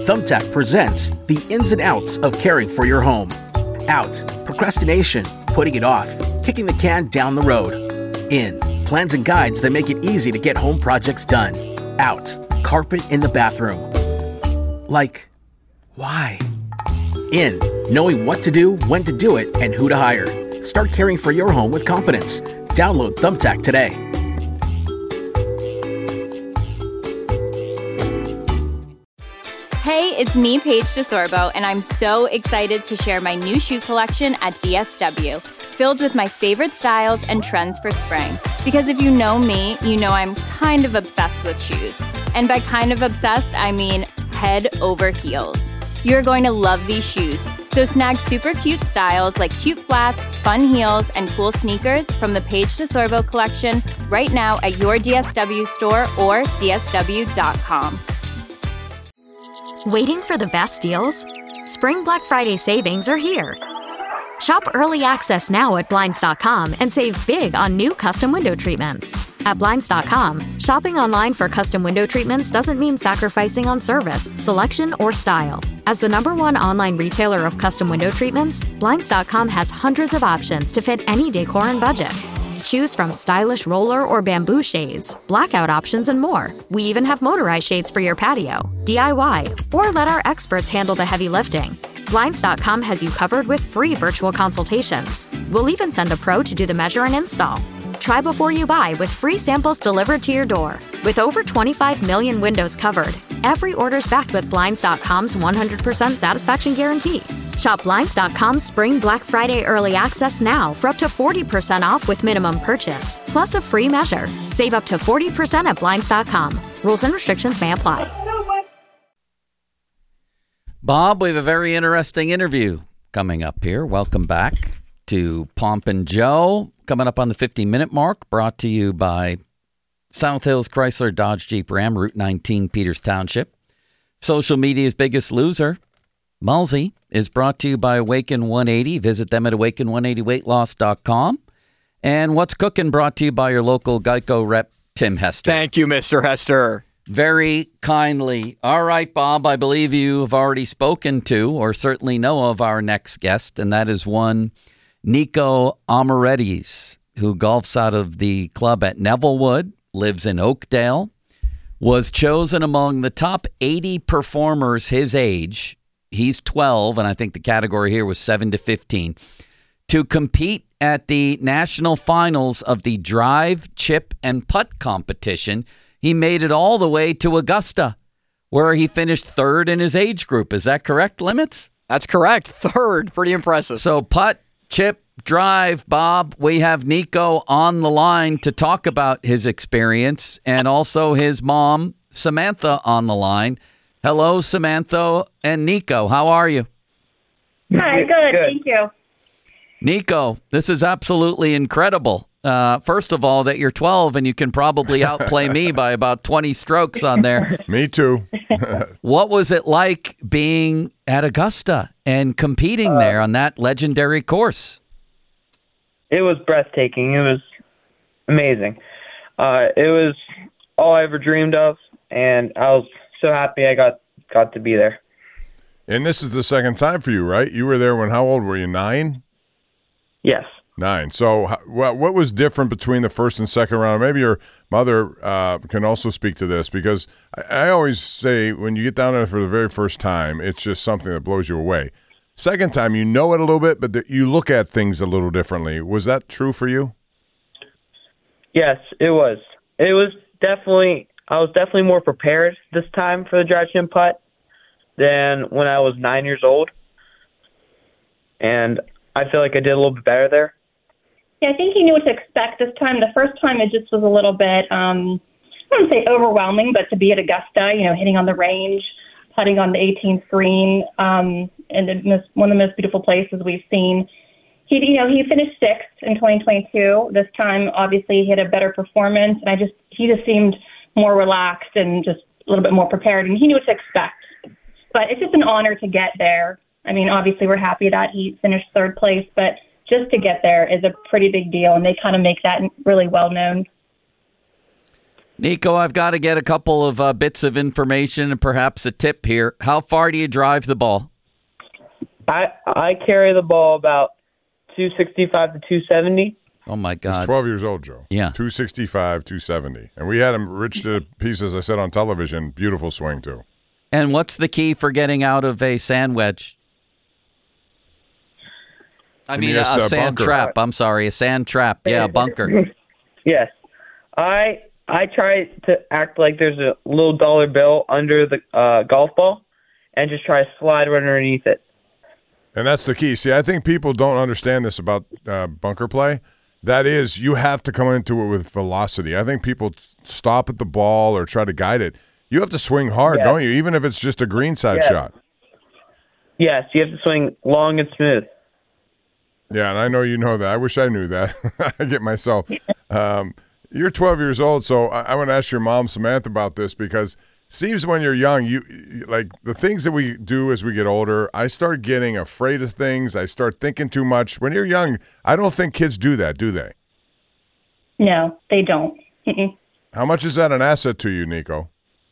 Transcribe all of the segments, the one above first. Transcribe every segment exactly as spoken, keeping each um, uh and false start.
Thumbtack presents the ins and outs of caring for your home. Out, procrastination, putting it off, kicking the can down the road. In, plans and guides that make it easy to get home projects done. Out, carpet in the bathroom. Like, why? In, knowing what to do, when to do it, and who to hire. Start caring for your home with confidence. Download Thumbtack today. Hey, it's me, Paige DeSorbo, and I'm so excited to share my new shoe collection at D S W, filled with my favorite styles and trends for spring. Because if you know me, you know I'm kind of obsessed with shoes. And by kind of obsessed, I mean head over heels. You're going to love these shoes, so snag super cute styles like cute flats, fun heels, and cool sneakers from the Paige DeSorbo collection right now at your D S W store or D S W dot com. Waiting for the best deals? Spring Black Friday savings are here. Shop early access now at Blinds dot com and save big on new custom window treatments. At Blinds dot com, shopping online for custom window treatments doesn't mean sacrificing on service, selection, or style. As the number one online retailer of custom window treatments, Blinds dot com has hundreds of options to fit any decor and budget. Choose from stylish roller or bamboo shades, blackout options, and more. We even have motorized shades for your patio, D I Y, or let our experts handle the heavy lifting. Blinds dot com has you covered with free virtual consultations. We'll even send a pro to do the measure and install. Try before you buy with free samples delivered to your door. With over twenty-five million windows covered, every order's backed with Blinds dot com's one hundred percent satisfaction guarantee. Shop Blinds dot com's Spring Black Friday Early Access now for up to forty percent off with minimum purchase, plus a free measure. Save up to forty percent at Blinds dot com. Rules and restrictions may apply. Bob, we have a very interesting interview coming up here. Welcome back to Pomp and Joe. Coming up on the fifty-minute mark, brought to you by South Hills Chrysler Dodge Jeep Ram, Route nineteen, Peters Township. Social media's biggest loser, Mulsey, is brought to you by Awaken one eighty. Visit them at awaken one eighty weight loss dot com. And What's Cooking, brought to you by your local Geico rep, Tim Hester. Thank you, Mister Hester. Very kindly. All right, Bob, I believe you have already spoken to, or certainly know of, our next guest, and that is one Nico Amaretis, who golfs out of the club at Nevillewood, lives in Oakdale, was chosen among the top eighty performers his age. He's twelve, and I think the category here was seven to fifteen, to compete at the national finals of the drive, chip, and putt competition. He made it all the way to Augusta, where he finished third in his age group. Is that correct, Limits? That's correct. Third. Pretty impressive. So putt, chip, drive, Bob, we have Nico on the line to talk about his experience, and also his mom, Samantha, on the line. Hello, Samantha and Nico. How are you? Hi, good. good. Thank you. Nico, this is absolutely incredible. Uh, first of all, that you're twelve and you can probably outplay me by about twenty strokes on there. Me too. What was it like being at Augusta and competing uh, there on that legendary course? It was breathtaking. It was amazing. Uh, it was all I ever dreamed of, and I was so happy I got, got to be there. And this is the second time for you, right? You were there when, how old were you, nine? Yes. Nine. So what what was different between the first and second round? Maybe your mother uh, can also speak to this, because I, I always say when you get down there for the very first time, it's just something that blows you away. Second time, you know it a little bit, but th- you look at things a little differently. Was that true for you? Yes, it was. It was definitely, I was definitely more prepared this time for the drive, chip, putt than when I was nine years old. And I feel like I did a little bit better there. Yeah, I think he knew what to expect this time. The first time it just was a little bit, um, I wouldn't say overwhelming, but to be at Augusta, you know, hitting on the range, putting on the eighteenth green, um, and the most, one of the most beautiful places we've seen. He, you know, he finished sixth in twenty twenty-two. This time, obviously, he had a better performance, and I just, he just seemed more relaxed and just a little bit more prepared, and he knew what to expect. But it's just an honor to get there. I mean, obviously, we're happy that he finished third place, but just to get there is a pretty big deal, and they kind of make that really well known. Nico, I've got to get a couple of uh, bits of information and perhaps a tip here. How far do you drive the ball? I I carry the ball about two sixty-five to two seventy. Oh, my God. He's twelve years old, Joe. Yeah. two sixty-five, two seventy. And we had him rich to pieces, I said, on television. Beautiful swing, too. And what's the key for getting out of a sand wedge? I mean, yes, a uh, sand bunker. trap. I'm sorry, a sand trap. Yeah, a bunker. Yes. I I try to act like there's a little dollar bill under the uh, golf ball and just try to slide right underneath it. And that's the key. See, I think people don't understand this about uh, bunker play. That is, you have to come into it with velocity. I think people stop at the ball or try to guide it. You have to swing hard, Yes. don't you? Even if it's just a greenside Yes. shot. Yes, you have to swing long and smooth. Yeah, and I know you know that. I wish I knew that. I get myself. Um, you're twelve years old, so I, I want to ask your mom, Samantha, about this because it seems when you're young, you you- like the things that we do as we get older, I start getting afraid of things. I start thinking too much. When you're young, I don't think kids do that, do they? No, they don't. Mm-mm. How much is that an asset to you, Nico?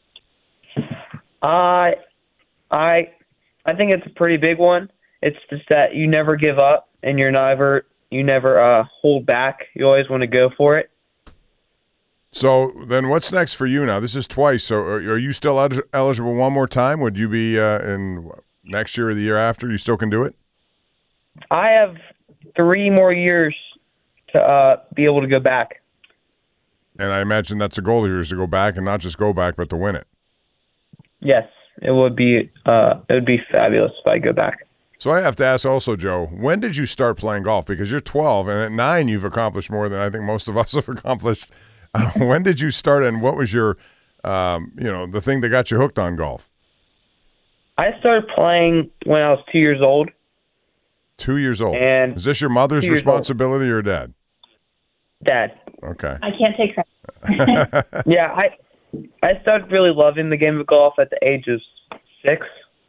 I I I think it's a pretty big one. It's just that you never give up and you're never you never uh, hold back. You always want to go for it. So then what's next for you now? This is twice. So are, are you still elig- eligible one more time? Would you be uh, in next year or the year after? You still can do it? I have three more years to uh, be able to go back. And I imagine that's a goal of yours to go back and not just go back, but to win it. Yes, it would be uh, it would be fabulous if I go back. So I have to ask also, Joe, when did you start playing golf? Because you're twelve, and at nine you've accomplished more than I think most of us have accomplished. Uh, when did you start, and what was your, um, you know, the thing that got you hooked on golf? I started playing when I was two years old. Two years old. And is this your mother's two years old. responsibility or dad? Dad. Okay. I can't take credit. Yeah, I I started really loving the game of golf at the age of six.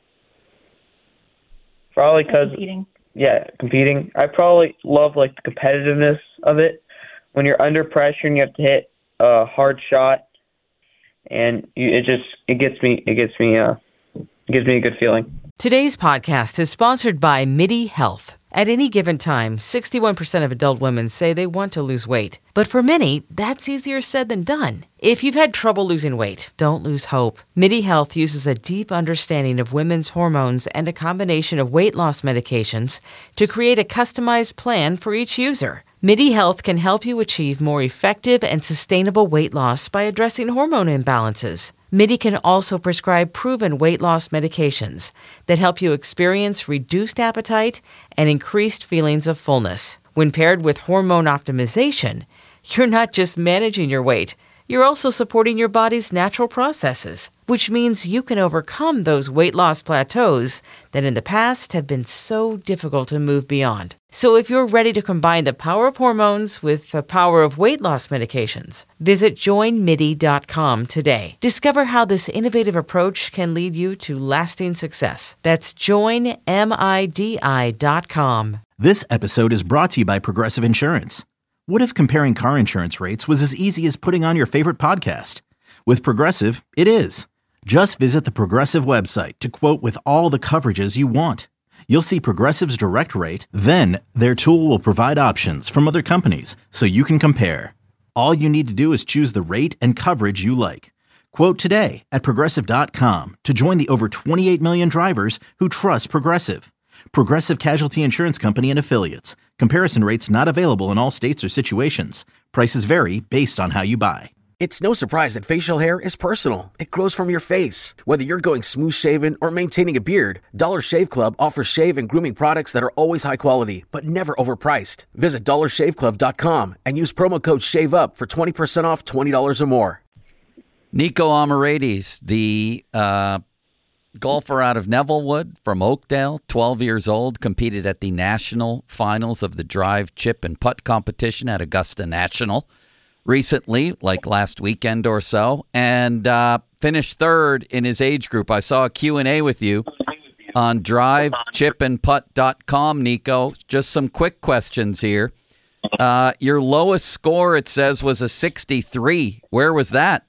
Probably because, Competing. yeah, competing. I probably love like the competitiveness of it. When you're under pressure and you have to hit a hard shot, and you, it just it gets me it gets me uh it gives me a good feeling. Today's podcast is sponsored by MIDI Health. At any given time, sixty-one percent of adult women say they want to lose weight. But for many, that's easier said than done. If you've had trouble losing weight, don't lose hope. MIDI Health uses a deep understanding of women's hormones and a combination of weight loss medications to create a customized plan for each user. MIDI Health can help you achieve more effective and sustainable weight loss by addressing hormone imbalances. MIDI can also prescribe proven weight loss medications that help you experience reduced appetite and increased feelings of fullness. When paired with hormone optimization, you're not just managing your weight, you're also supporting your body's natural processes, which means you can overcome those weight loss plateaus that in the past have been so difficult to move beyond. So if you're ready to combine the power of hormones with the power of weight loss medications, visit join midi dot com today. Discover how this innovative approach can lead you to lasting success. That's join midi dot com. This episode is brought to you by Progressive Insurance. What if comparing car insurance rates was as easy as putting on your favorite podcast? With Progressive, it is. Just visit the Progressive website to quote with all the coverages you want. You'll see Progressive's direct rate, then their tool will provide options from other companies so you can compare. All you need to do is choose the rate and coverage you like. Quote today at progressive dot com to join the over twenty-eight million drivers who trust Progressive. Progressive Casualty Insurance Company and Affiliates. Comparison rates not available in all states or situations. Prices vary based on how you buy. It's no surprise that facial hair is personal. It grows from your face. Whether you're going smooth shaven or maintaining a beard, Dollar Shave Club offers shave and grooming products that are always high quality, but never overpriced. Visit dollar shave club dot com and use promo code SHAVEUP for twenty percent off twenty dollars or more. Nico Amoraides, the uh, golfer out of Nevillewood from Oakdale, twelve years old, competed at the national finals of the drive, chip, and putt competition at Augusta National recently, like last weekend or so, and uh, finished third in his age group. I saw a Q and A with you on drive chip and putt dot com, Nico. Just some quick questions here. Uh, your lowest score, it says, was a sixty-three. Where was that?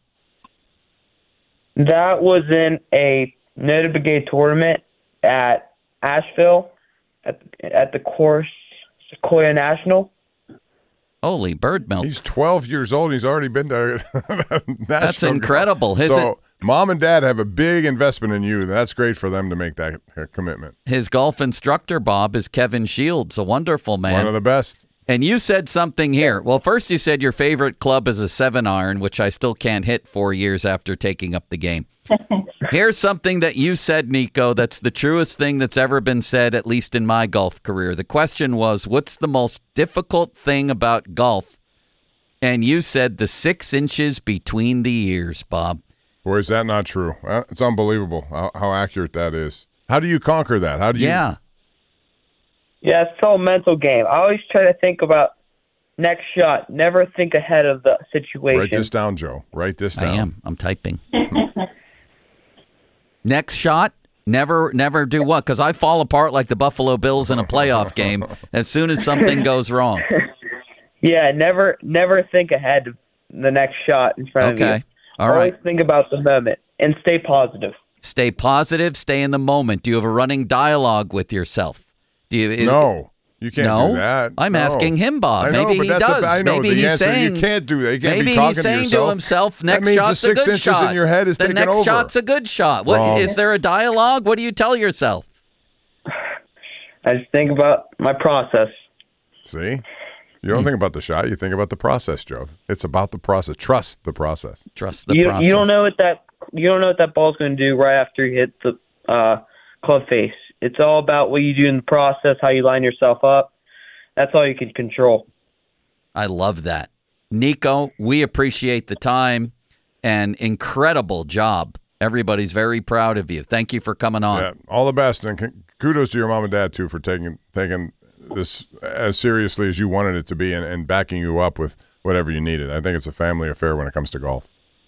That was in a Nota Brigade tournament at Asheville at at the course Sequoia National. Holy bird milk. He's twelve years old. He's already been to That's incredible. His, so mom and dad have a big investment in you. That's great for them to make that commitment. His golf instructor, Bob, is Kevin Shields, a wonderful man. One of the best. And you said something here. Well, first you said your favorite club is a seven iron, which I still can't hit four years after taking up the game. Here's something that you said, Nico, that's the truest thing that's ever been said, at least in my golf career. The question was, what's the most difficult thing about golf? And you said the six inches between the ears, Bob. Boy, is that not true? It's unbelievable how, how accurate that is. How do you conquer that? How do you? Yeah. Yeah, it's all a mental game. I always try to think about next shot. Never think ahead of the situation. Write this down, Joe. Write this down. I am. I'm typing. Next shot, never never do what? Because I fall apart like the Buffalo Bills in a playoff game as soon as something goes wrong. Yeah, never never think ahead of the next shot in front okay. of you. All Always right. think about the moment and stay positive. Stay positive, stay in the moment. Do you have a running dialogue with yourself? Do you? Is, no. You can't no? do that. I'm no. asking him, Bob. I know, maybe but he that's does. A, I know maybe the he's answer. saying you can't do that. You can't maybe be talking he's saying to yourself. to himself, next that means shot's the six a good inches shot. in your head is the taking next over. shot's a good shot. What Wrong. Is there a dialogue? What do you tell yourself? I just think about my process. See? You don't think about the shot. You think about the process, Joe. It's about the process. Trust the process. Trust the you, process. You don't know what that you don't know what that ball's going to do right after you hit the uh, club face. It's all about what you do in the process, how you line yourself up. That's all you can control. I love that. Nico, we appreciate the time and incredible job. Everybody's very proud of you. Thank you for coming on. Yeah, all the best, and c- kudos to your mom and dad, too, for taking taking this as seriously as you wanted it to be and, and backing you up with whatever you needed. I think it's a family affair when it comes to golf.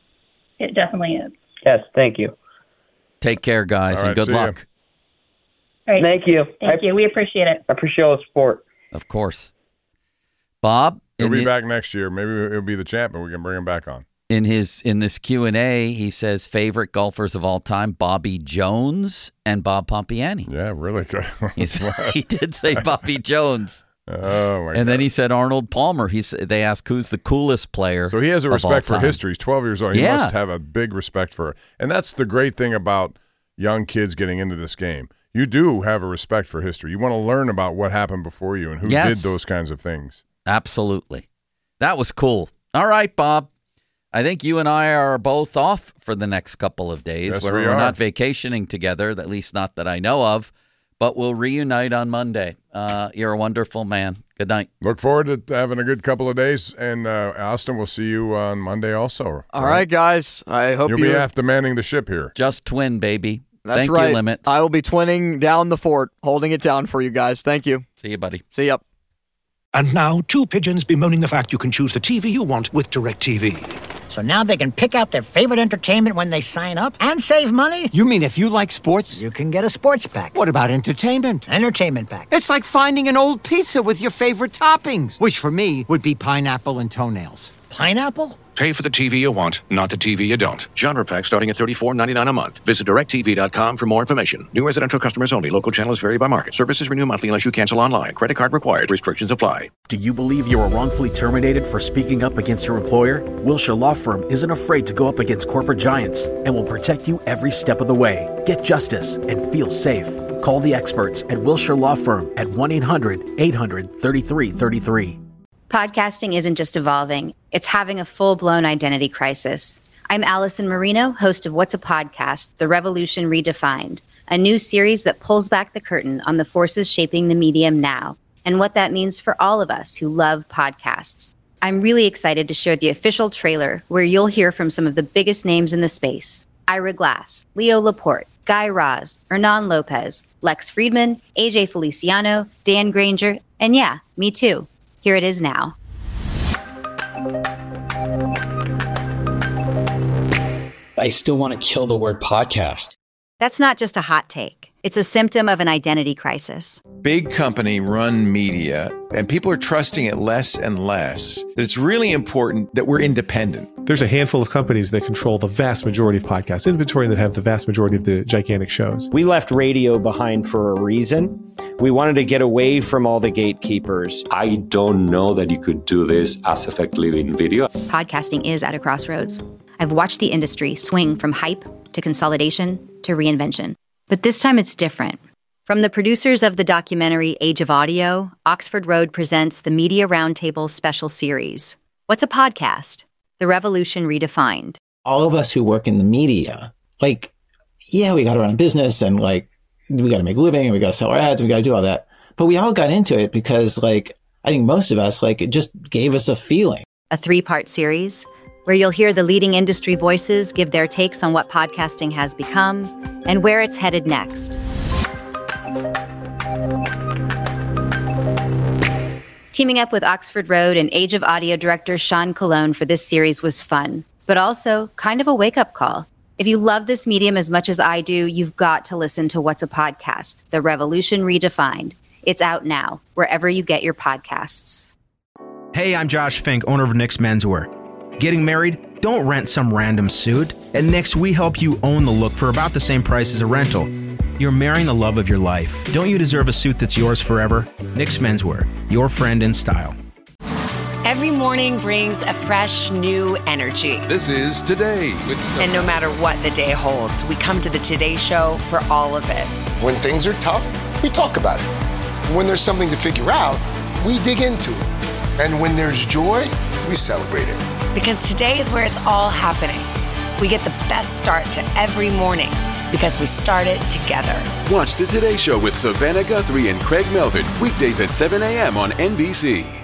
It definitely is. Yes, thank you. Take care, guys, All and right, good see ya. luck. All right. Thank you. Thank I, you. We appreciate it. I appreciate all the support. Of course. Bob, He'll in be hi- back next year. Maybe he'll be the champ, and we can bring him back on. in his in this Q and A, he says favorite golfers of all time, Bobby Jones and Bob Pompiani. Yeah, really good. He's, he did say Bobby Jones. Oh, my And God. then he said Arnold Palmer. He's, they asked who's the coolest player. So he has a of all respect for time. history. He's twelve years old. He Yeah. must have a big respect for it. And that's the great thing about young kids getting into this game. You do have a respect for history. You want to learn about what happened before you and who Yes. did those kinds of things. Absolutely. That was cool. All right, Bob. I think you and I are both off for the next couple of days. Yes, where we we're are. not vacationing together, at least not that I know of, but we'll reunite on Monday. Uh, you're a wonderful man. Good night. Look forward to having a good couple of days. And uh, Austin, we'll see you on Monday also. All right, guys. I hope You'll you. be after manning the ship here. Just twin, baby. That's Thank right. you, Limits. I will be twinning down the fort, holding it down for you guys. Thank you. See you, buddy. See ya. And now, two pigeons bemoaning the fact you can choose the T V you want with DirecTV. So now they can pick out their favorite entertainment when they sign up and save money? You mean if you like sports? You can get a sports pack. What about entertainment? Entertainment pack. It's like finding an old pizza with your favorite toppings, which for me would be pineapple and toenails. Pineapple? Pay for the T V you want, not the T V you don't. Genre pack starting at thirty-four ninety-nine a month. Visit direct T V dot com for more information. New residential customers only. Local channels vary by market. Services renew monthly unless you cancel online. Credit card required. Restrictions apply. Do you believe you were wrongfully terminated for speaking up against your employer? Wilshire Law Firm isn't afraid to go up against corporate giants and will protect you every step of the way. Get justice and feel safe. Call the experts at Wilshire Law Firm at one eight hundred eight hundred thirty-three thirty-three. Podcasting isn't just evolving, it's having a full-blown identity crisis. I'm Allison Marino, host of What's a Podcast? The Revolution Redefined, a new series that pulls back the curtain on the forces shaping the medium now and what that means for all of us who love podcasts. I'm really excited to share the official trailer where you'll hear from some of the biggest names in the space. Ira Glass, Leo Laporte, Guy Raz, Hernan Lopez, Lex Friedman, A J Feliciano, Dan Granger, and yeah, me too. Here it is now. I still want to kill the word podcast. That's not just a hot take. It's a symptom of an identity crisis. Big company run media, and people are trusting it less and less. That it's really important that we're independent. There's a handful of companies that control the vast majority of podcast inventory and that have the vast majority of the gigantic shows. We left radio behind for a reason. We wanted to get away from all the gatekeepers. I don't know that you could do this as effectively in video. Podcasting is at a crossroads. I've watched the industry swing from hype to consolidation to reinvention. But this time it's different. From the producers of the documentary Age of Audio, Oxford Road presents the Media Roundtable special series. What's a podcast? The Revolution Redefined. All of us who work in the media, like, yeah, we got to run a business and like, we got to make a living and we got to sell our ads and we got to do all that. But we all got into it because like, I think most of us, like, it just gave us a feeling. A three-part series where you'll hear the leading industry voices give their takes on what podcasting has become and where it's headed next. Teaming up with Oxford Road and Age of Audio director Sean Colon for this series was fun, but also kind of a wake-up call. If you love this medium as much as I do, you've got to listen to What's a Podcast? The Revolution Redefined. It's out now, wherever you get your podcasts. Hey, I'm Josh Fink, owner of Nick's Menswear. Getting married? Don't rent some random suit. At Nick's, we help you own the look for about the same price as a rental. You're marrying the love of your life. Don't you deserve a suit that's yours forever? Nick's Menswear, your friend in style. Every morning brings a fresh, new energy. This is Today with Sophie. And no matter what the day holds, we come to the Today Show for all of it. When things are tough, we talk about it. When there's something to figure out, we dig into it. And when there's joy, we celebrate it. Because today is where it's all happening. We get the best start to every morning because we start it together. Watch the Today Show with Savannah Guthrie and Craig Melvin weekdays at seven a.m. on N B C.